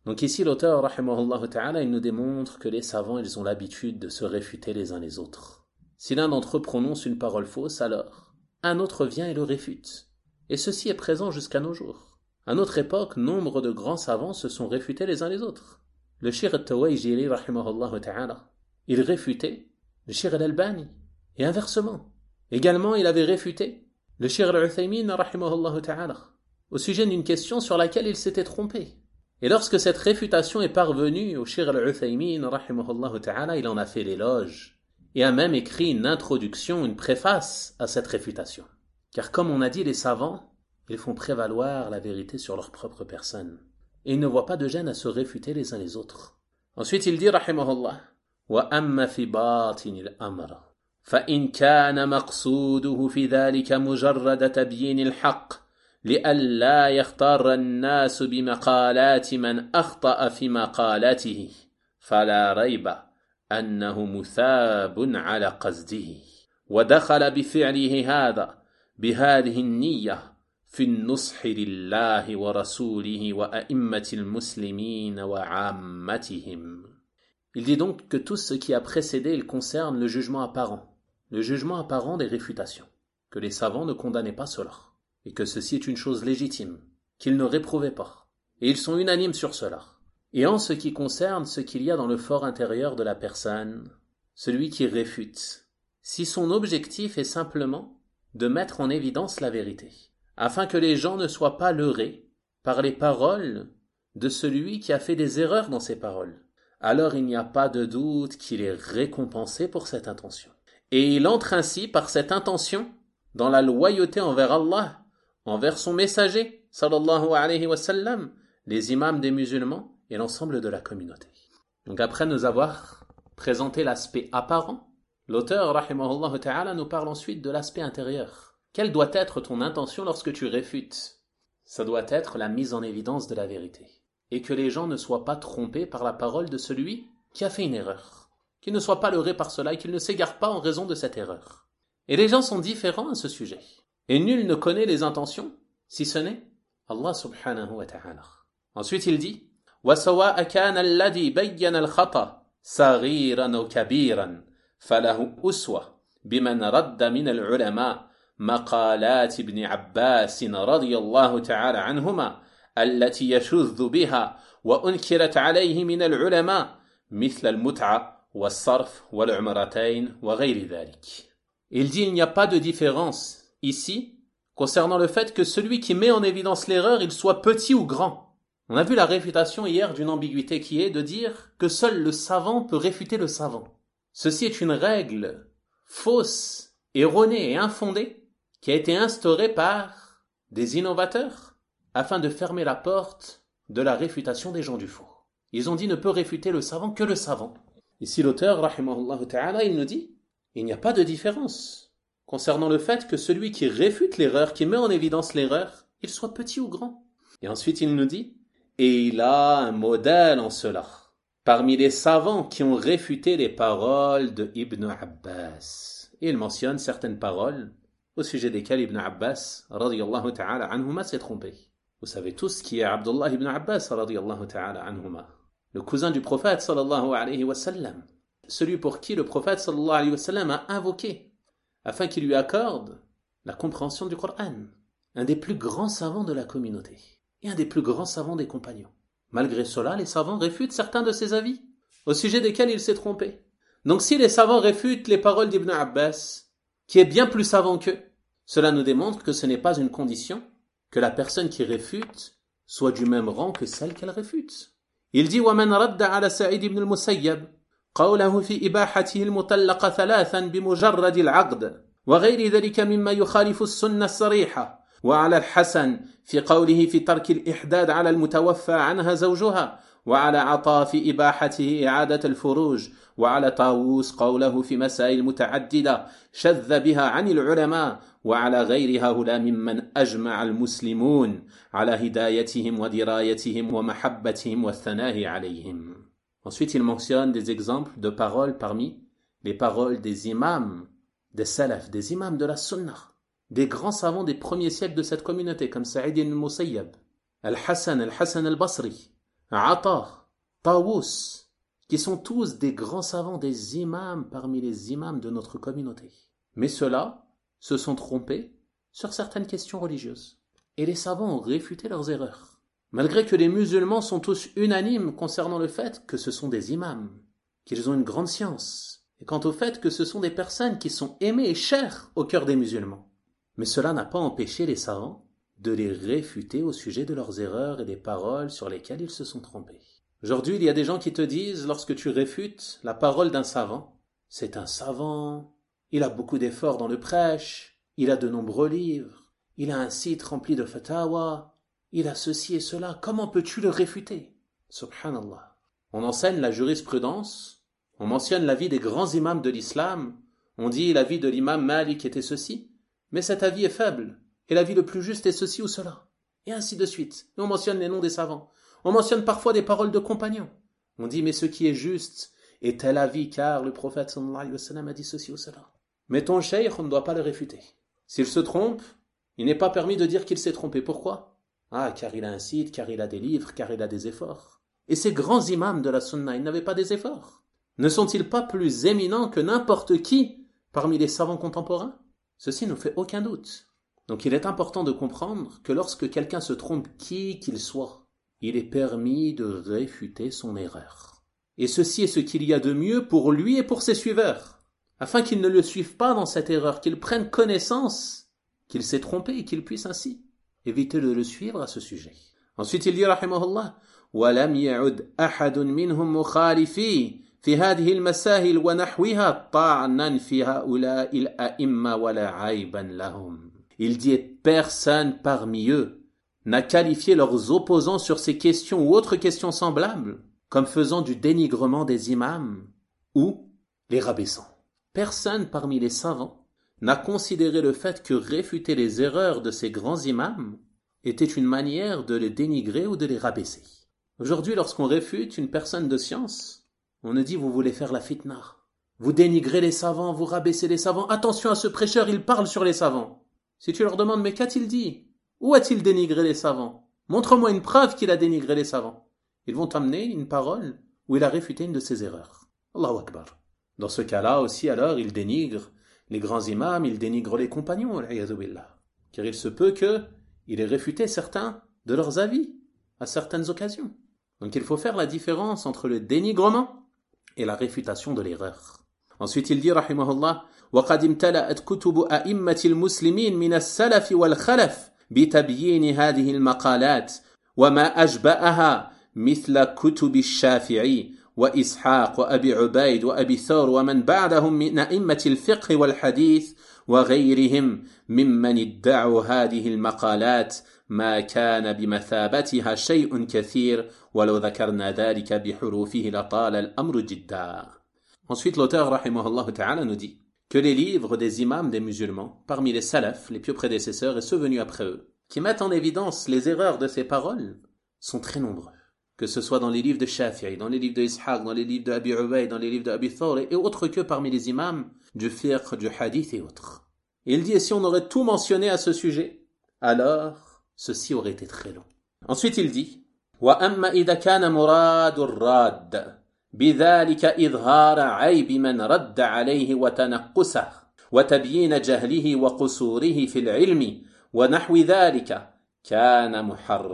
Donc ici, l'auteur, rahimahullah ta'ala, il nous démontre que les savants, ils ont l'habitude de se réfuter les uns les autres. Si l'un d'entre eux prononce une parole fausse, alors un autre vient et le réfute. Et ceci est présent jusqu'à nos jours. À notre époque, nombre de grands savants se sont réfutés les uns les autres. Le Cheikh al-Tawayjiri, rahimahullah ta'ala, il réfutait le Cheikh al-Albani, et inversement. Également, il avait réfuté le Cheikh al-Uthaymin, rahimahullah ta'ala, au sujet d'une question sur laquelle il s'était trompé. Et lorsque cette réfutation est parvenue au Cheikh al-Uthaymin, rahimahullah ta'ala, il en a fait l'éloge, et a même écrit une introduction, une préface à cette réfutation. Car comme on a dit, les savants, ils font prévaloir la vérité sur leur propre personne. Et ils ne voient pas de gêne à se réfuter les uns les autres. Ensuite, il dit, rahimahullah, وَأَمَّا فِي بَاطِنِ الْأَمْرِ فَإِنْ كَانَ مَقْصُودُهُ فِي ذَلِكَ مُجَرَّدَ تَبْيِينِ الْحَقِّ لئلا يغتر الناس بمقالات من أخطأ في مقالته فلا ريب أنه مثاب على قصده ودخل بفعله هذا بهذه النية في النصح لله ورسوله وأئمة المسلمين وعامتهم. Il dit donc que tout ce qui a précédé il concerne le jugement apparent des réfutations, que les savants ne condamnaient pas cela, et que ceci est une chose légitime, qu'ils ne réprouvaient pas, et ils sont unanimes sur cela. Et en ce qui concerne ce qu'il y a dans le fort intérieur de la personne, celui qui réfute, si son objectif est simplement de mettre en évidence la vérité, afin que les gens ne soient pas leurrés par les paroles de celui qui a fait des erreurs dans ses paroles, alors il n'y a pas de doute qu'il est récompensé pour cette intention. Et il entre ainsi par cette intention dans la loyauté envers Allah, envers son messager, sallallahu alayhi wa sallam, les imams des musulmans et l'ensemble de la communauté. Donc après nous avoir présenté l'aspect apparent, l'auteur, rahimahullah ta'ala, nous parle ensuite de l'aspect intérieur. Quelle doit être ton intention lorsque tu réfutes? Ça doit être la mise en évidence de la vérité. Et que les gens ne soient pas trompés par la parole de celui qui a fait une erreur. Qu'ils ne soient pas leurrés par cela et qu'ils ne s'égarent pas en raison de cette erreur. Et les gens sont différents à ce sujet. Et nul ne connaît les intentions, si ce n'est Allah subhanahu wa ta'ala. Ensuite il dit وَسَوَاءَ كَانَ الَّذِي بَيَّنَ الْخَطَأَ صَغِيرًا أَوْ كَبِيرًا فَلَهُ أُسْوَةٌ بِمَنْ رَدَّ مِنَ الْعُلَمَاءِ مقالات ابن عباس رضي الله تعالى عنهما التي يشذ بها وأنكرت عليه من العلماء مثل المتعة والصرف والعمرتين وغير ذلك. Il dit il n'y a pas de différence ici concernant le fait que celui qui met en évidence l'erreur, il soit petit ou grand. On a vu la réfutation hier d'une ambiguïté qui est de dire que seul le savant peut réfuter le savant. Ceci est une règle fausse, erronée et infondée qui a été instaurée par des innovateurs afin de fermer la porte de la réfutation des gens du faux. Ils ont dit ne peut réfuter le savant que le savant. Ici l'auteur, rahimahullah ta'ala, il nous dit il n'y a pas de différence concernant le fait que celui qui réfute l'erreur, qui met en évidence l'erreur, il soit petit ou grand. Et ensuite il nous dit et il a un modèle en cela. Parmi les savants qui ont réfuté les paroles de Ibn Abbas. Et il mentionne certaines paroles au sujet desquelles Ibn Abbas, radiyallahu ta'ala anhuma, s'est trompé. Vous savez tous qui est Abdullah ibn Abbas, radiyallahu ta'ala anhuma, le cousin du prophète, sallallahu alayhi wa sallam, celui pour qui le prophète, sallallahu alayhi wa sallam, a invoqué, afin qu'il lui accorde la compréhension du Coran, un des plus grands savants de la communauté, et un des plus grands savants des compagnons. Malgré cela, les savants réfutent certains de ses avis, au sujet desquels il s'est trompé. Donc si les savants réfutent les paroles d'Ibn Abbas, qui est bien plus savant qu'eux, cela nous démontre que ce n'est pas une condition que la personne qui réfute soit du même rang que celle qu'elle réfute. Il dit وَمَنْ رَدَّ عَلَى سَعِيدِ بْنِ الْمُسَيَّبِ قَوْلَهُ فِي إِبَاحَتِهِ المطلقة ثلاثا بمجرد العقد وغير ذلك مما يخالف السنة الصريحة وعلى الحسن في قوله في ترك الإحداد على المتوفى عنها زوجها وعلى عطاء في إباحته إعادة الفروج وعلى طاووس قوله في مسائل متعددة شذ بها عن العلماء وعلى غير هؤلاء ممن أجمع المسلمون على هدايتهم ودرايتهم ومحبتهم والثناء عليهم. Ensuite, il mentionne des exemples de paroles parmi les paroles des imams, des salaf, des imams de la sunnah, des grands savants des premiers siècles de cette communauté, comme Sa'id ibn Musayyab, Al-Hassan al-Basri, Ata, Tawus, qui sont tous des grands savants, des imams parmi les imams de notre communauté. Mais ceux-là se sont trompés sur certaines questions religieuses. Et les savants ont réfuté leurs erreurs. Malgré que les musulmans sont tous unanimes concernant le fait que ce sont des imams, qu'ils ont une grande science, et quant au fait que ce sont des personnes qui sont aimées et chères au cœur des musulmans. Mais cela n'a pas empêché les savants de les réfuter au sujet de leurs erreurs et des paroles sur lesquelles ils se sont trompés. Aujourd'hui, il y a des gens qui te disent, lorsque tu réfutes la parole d'un savant, c'est un savant, il a beaucoup d'efforts dans le prêche, il a de nombreux livres, il a un site rempli de fatawa, il a ceci et cela, comment peux-tu le réfuter? Subhanallah. On enseigne la jurisprudence, on mentionne la vie des grands imams de l'islam, on dit la vie de l'imam Malik était ceci, mais cet avis est faible, et l'avis le plus juste est ceci ou cela, et ainsi de suite. Et on mentionne les noms des savants. On mentionne parfois des paroles de compagnons. On dit, mais ce qui est juste est tel avis, car le prophète sallallahu alayhi wa sallam a dit ceci ou cela. Mais ton cheikh, on ne doit pas le réfuter. S'il se trompe, il n'est pas permis de dire qu'il s'est trompé. Pourquoi? Ah, car il a un site, car il a des livres, car il a des efforts. Et ces grands imams de la sunna, ils n'avaient pas des efforts. Ne sont-ils pas plus éminents que n'importe qui parmi les savants contemporains? Ceci ne fait aucun doute. Donc il est important de comprendre que lorsque quelqu'un se trompe, qui qu'il soit, il est permis de réfuter son erreur. Et ceci est ce qu'il y a de mieux pour lui et pour ses suiveurs, afin qu'ils ne le suivent pas dans cette erreur, qu'ils prennent connaissance qu'il s'est trompé et qu'ils puissent ainsi éviter de le suivre à ce sujet. Ensuite il dit, rahimahullah, وَلَمْ يَعُدْ أَحَدٌ مِّنْهُمْ مُخَالِفِي في هذه المسائل ونحوها طعنا في هؤلاء الأئمة ولا عيبا لهم. Il dit, personne parmi eux n'a qualifié leurs opposants sur ces questions ou autres questions semblables comme faisant du dénigrement des imams ou les rabaissant. Personne parmi les savants n'a considéré le fait que réfuter les erreurs de ces grands imams était une manière de les dénigrer ou de les rabaisser. Aujourd'hui, lorsqu'on réfute une personne de science, on nous dit, vous voulez faire la fitna. Vous dénigrez les savants, vous rabaissez les savants. Attention à ce prêcheur, il parle sur les savants. Si tu leur demandes, mais qu'a-t-il dit? Où a-t-il dénigré les savants? Montre-moi une preuve qu'il a dénigré les savants. Ils vont t'amener une parole où il a réfuté une de ses erreurs. Allahu Akbar. Dans ce cas-là aussi, alors, il dénigre les grands imams, il dénigre les compagnons, car il se peut qu'il ait réfuté certains de leurs avis à certaines occasions. Donc il faut faire la différence entre le dénigrement et la réfutation de l'erreur. Ensuite il dit, rahimahullah, وَقَدْ امْتَلَأَتْ كُتُبُ أَئِمَّةِ الْمُسْلِمِينَ مِنَ السَّلَفِ وَالْخَلَفِ بِتَبْيِينِ هَذِهِ الْمَقَالَاتِ وَمَا أَشْبَأَهَا مثل كتب الشافعي وإسحاق وأبي عبيد وأبي ثور ومن بعدهم من أئمة الفقه والحديث وغيرهم ممن ادعوا هذه المقالات ما كان بمثابتها شيء كثير ولو ذكرنا ذلك بحروفه لطال الأمر جدا. Ensuite l'auteur rahimahullah ta'ala nous dit que les livres des imams des musulmans, parmi les salafs, les pieux prédécesseurs et ceux venus après eux, qui mettent en évidence les erreurs de ces paroles, sont très nombreux. Que ce soit dans les livres de Shafi'i, dans les livres de Ishaq, dans les livres de Abi Ubayd, dans les livres de Abi Thawr et autres que parmi les imams du fiqh, du hadith et autres. Et il dit, et si on aurait tout mentionné à ce sujet, alors ceci aurait été très long. Ensuite il dit, وَأَمَّا إِذَا كَانَ مُرَادُ الرَّادِّ بذلك إظهار عيب من رد عليه وتنقصه وتبيين جهله وقصوره في العلم ونحو ذلك كان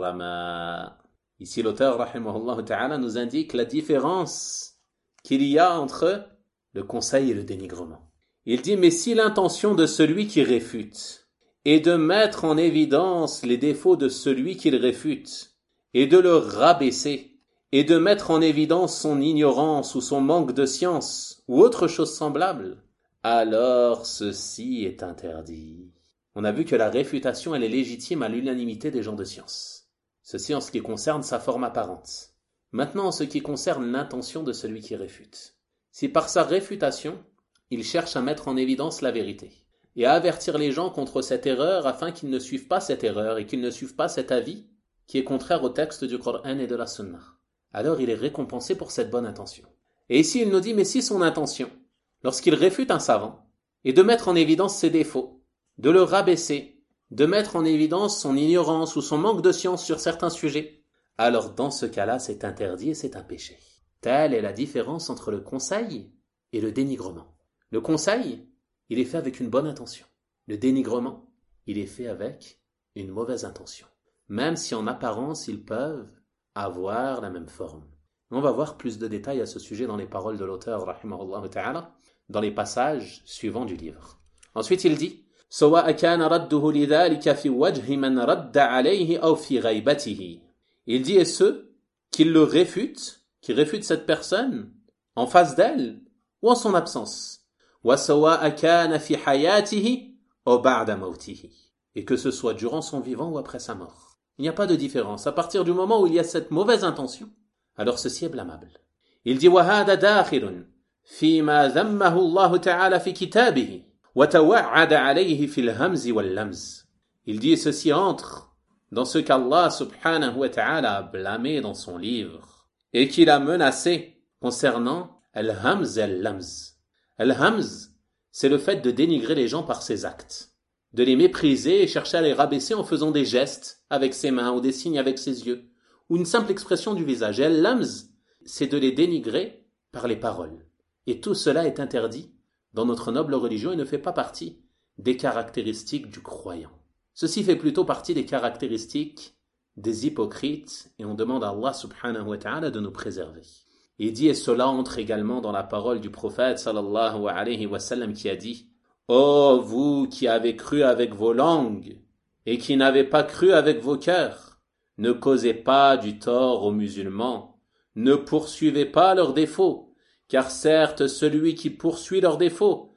محرما. Ici l'auteur rahimahullah ta'ala nous indique la différence qu'il y a entre le conseil et le dénigrement. Il dit, mais si l'intention de celui qui réfute est de mettre en évidence les défauts de celui qu'il réfute et de le rabaisser et de mettre en évidence son ignorance ou son manque de science ou autre chose semblable, alors ceci est interdit. On a vu que la réfutation elle est légitime à l'unanimité des gens de science. Ceci en ce qui concerne sa forme apparente. Maintenant en ce qui concerne l'intention de celui qui réfute. Si par sa réfutation, il cherche à mettre en évidence la vérité et à avertir les gens contre cette erreur afin qu'ils ne suivent pas cette erreur et qu'ils ne suivent pas cet avis qui est contraire au texte du Coran et de la Sunna, alors il est récompensé pour cette bonne intention. Et ici il nous dit, mais si son intention, lorsqu'il réfute un savant, est de mettre en évidence ses défauts, de le rabaisser, de mettre en évidence son ignorance ou son manque de science sur certains sujets, alors dans ce cas-là, c'est interdit et c'est un péché. Telle est la différence entre le conseil et le dénigrement. Le conseil, il est fait avec une bonne intention. Le dénigrement, il est fait avec une mauvaise intention. Même si en apparence, ils peuvent avoir la même forme. On va voir plus de détails à ce sujet dans les paroles de l'auteur, rahimahullah ta'ala, dans les passages suivants du livre. Ensuite, il dit سواء كان رده لذلك في وجه من رد عليه أو في غيبته. Il dit, et ceux qui le réfutent, qui réfutent cette personne en face d'elle ou en son absence. وسواء كان في حياته أو بعد موته. Et que ce soit durant son vivant ou après sa mort. Il n'y a pas de différence. À partir du moment où il y a cette mauvaise intention, alors ceci est blâmable. Il dit وهذا داخل فيما ذمه الله تعالى في كتابه وتوعد عليه في الهمز واللمز. Il dit, ceci entre dans ce qu'Allah subhanahu wa ta'ala a blâmé dans son livre et qu'il a menacé concernant al-hamz et al-lamz. Al-hamz, c'est le fait de dénigrer les gens par ses actes, de les mépriser et chercher à les rabaisser en faisant des gestes avec ses mains ou des signes avec ses yeux, ou une simple expression du visage. Et al-lamz, c'est de les dénigrer par les paroles. Et tout cela est interdit dans notre noble religion et ne fait pas partie des caractéristiques du croyant. Ceci fait plutôt partie des caractéristiques des hypocrites et on demande à Allah subhanahu wa ta'ala de nous préserver. Il dit, et cela entre également dans la parole du prophète sallallahu alayhi wa sallam qui a dit « Ô vous qui avez cru avec vos langues et qui n'avez pas cru avec vos cœurs, ne causez pas du tort aux musulmans, ne poursuivez pas leurs défauts, car certes celui qui poursuit leurs défauts,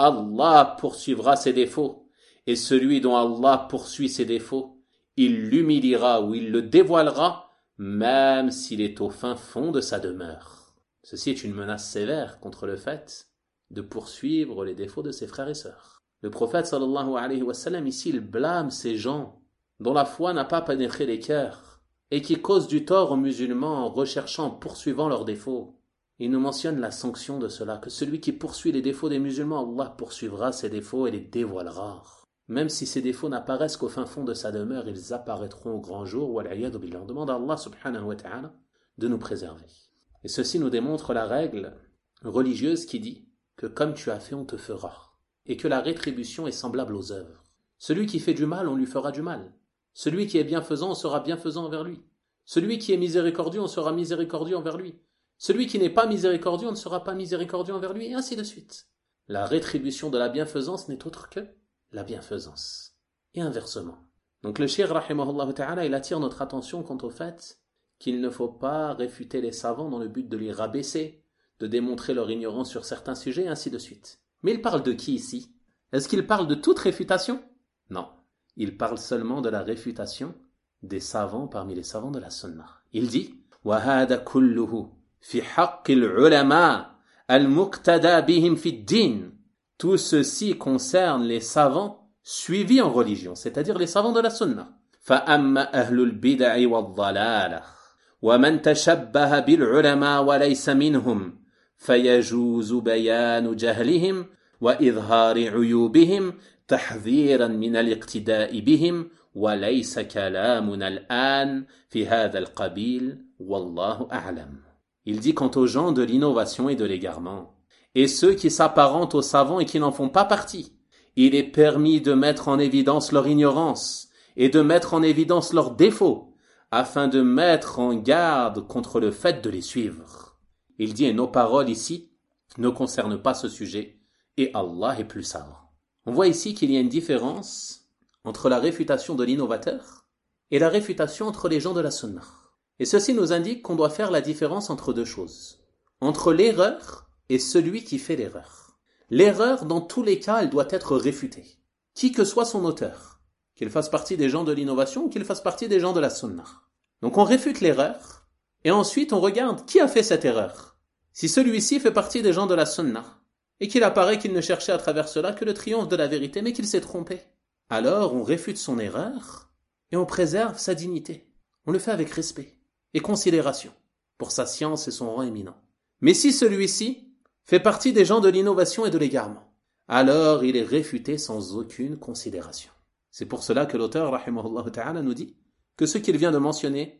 Allah poursuivra ses défauts. Et celui dont Allah poursuit ses défauts, il l'humiliera ou il le dévoilera, même s'il est au fin fond de sa demeure. Ceci est une menace sévère contre le fait de poursuivre les défauts de ses frères et sœurs. Le prophète sallallahu alayhi wa sallam ici, il blâme ces gens dont la foi n'a pas pénétré les cœurs et qui causent du tort aux musulmans en recherchant, en poursuivant leurs défauts. Il nous mentionne la sanction de cela, que celui qui poursuit les défauts des musulmans, Allah poursuivra ses défauts et les dévoilera. Même si ces défauts n'apparaissent qu'au fin fond de sa demeure, ils apparaîtront au grand jour. Wal'iyadu billah. On demande à Allah subhanahu wa ta'ala de nous préserver. Et ceci nous démontre la règle religieuse qui dit que comme tu as fait, on te fera. Et que la rétribution est semblable aux œuvres. Celui qui fait du mal, on lui fera du mal. Celui qui est bienfaisant, on sera bienfaisant envers lui. Celui qui est miséricordieux, on sera miséricordieux envers lui. Celui qui n'est pas miséricordieux, on ne sera pas miséricordieux envers lui, et ainsi de suite. La rétribution de la bienfaisance n'est autre que la bienfaisance. Et inversement. Donc le cheikh rahimahullah ta'ala, il attire notre attention quant au fait qu'il ne faut pas réfuter les savants dans le but de les rabaisser, de démontrer leur ignorance sur certains sujets, et ainsi de suite. Mais il parle de qui ici? Est-ce qu'il parle de toute réfutation? Non. Il parle seulement de la réfutation des savants parmi les savants de la sunna. Il dit وَهَذَا كُلُّهُ فِي حَقِّ الْعُلَمَاءِ الْمُقْتَدَى بِهِمْ فِي الدِّينِ. Tout ceci concerne les savants suivis en religion, c'est-à-dire les savants de la sunna. فَأَمَّا أَهْلُ الْبِدَعِ وَالضَّلَالَةِ وَمَنْ تَشَبَّهَ بِالْعُلَمَاءِ وَلَيْسَ مِنْهُمْ فَيَجُوزُ بَيَانُ جَهْلِهِمْ وَإِظْهَارِ عُيُوبِهِمْ تحذيرا من الاقتداء بهم وليس كلامنا الآن في هذا القبيل والله أعلم. Il dit quant aux gens de l'innovation et de l'égarement, et ceux qui s'apparentent aux savants et qui n'en font pas partie, il est permis de mettre en évidence leur ignorance et de mettre en évidence leurs défauts, afin de mettre en garde contre le fait de les suivre. Il dit, et nos paroles ici ne concernent pas ce sujet, et Allah est plus savant. On voit ici qu'il y a une différence entre la réfutation de l'innovateur et la réfutation entre les gens de la sunna. Et ceci nous indique qu'on doit faire la différence entre deux choses. Entre l'erreur et celui qui fait l'erreur. L'erreur, dans tous les cas, elle doit être réfutée. Qui que soit son auteur. Qu'il fasse partie des gens de l'innovation ou qu'il fasse partie des gens de la sunna. Donc on réfute l'erreur et ensuite on regarde qui a fait cette erreur. Si celui-ci fait partie des gens de la sunna, et qu'il apparaît qu'il ne cherchait à travers cela que le triomphe de la vérité, mais qu'il s'est trompé. Alors on réfute son erreur et on préserve sa dignité. On le fait avec respect et considération pour sa science et son rang éminent. Mais si celui-ci fait partie des gens de l'innovation et de l'égarement, alors il est réfuté sans aucune considération. C'est pour cela que l'auteur, rahimahullah ta'ala, nous dit que ce qu'il vient de mentionner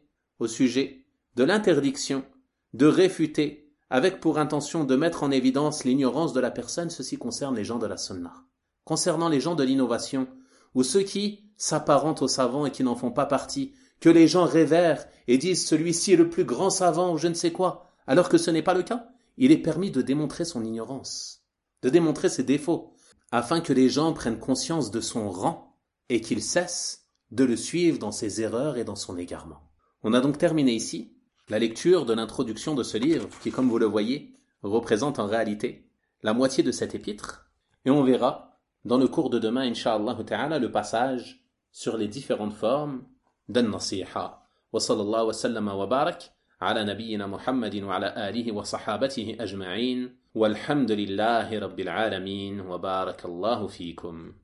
au sujet de l'interdiction de réfuter avec pour intention de mettre en évidence l'ignorance de la personne. Ceci concerne les gens de la sunna. Concernant les gens de l'innovation, ou ceux qui s'apparentent aux savants et qui n'en font pas partie, que les gens révèrent et disent celui-ci est le plus grand savant ou je ne sais quoi, alors que ce n'est pas le cas, il est permis de démontrer son ignorance, de démontrer ses défauts, afin que les gens prennent conscience de son rang et qu'ils cessent de le suivre dans ses erreurs et dans son égarement. On a donc terminé ici la lecture de l'introduction de ce livre qui, comme vous le voyez, représente en réalité la moitié de cet épître, et on verra dans le cours de demain, Inch'Allah ta'ala, le passage sur les différentes formes d'un nasiha. Wa sallallahu wa sallama wa barak ala nabiyyina Muhammadin wa ala alihi wa sahabatihi ajma'in walhamdulillahi rabbil alamin wa barakallahu fikum.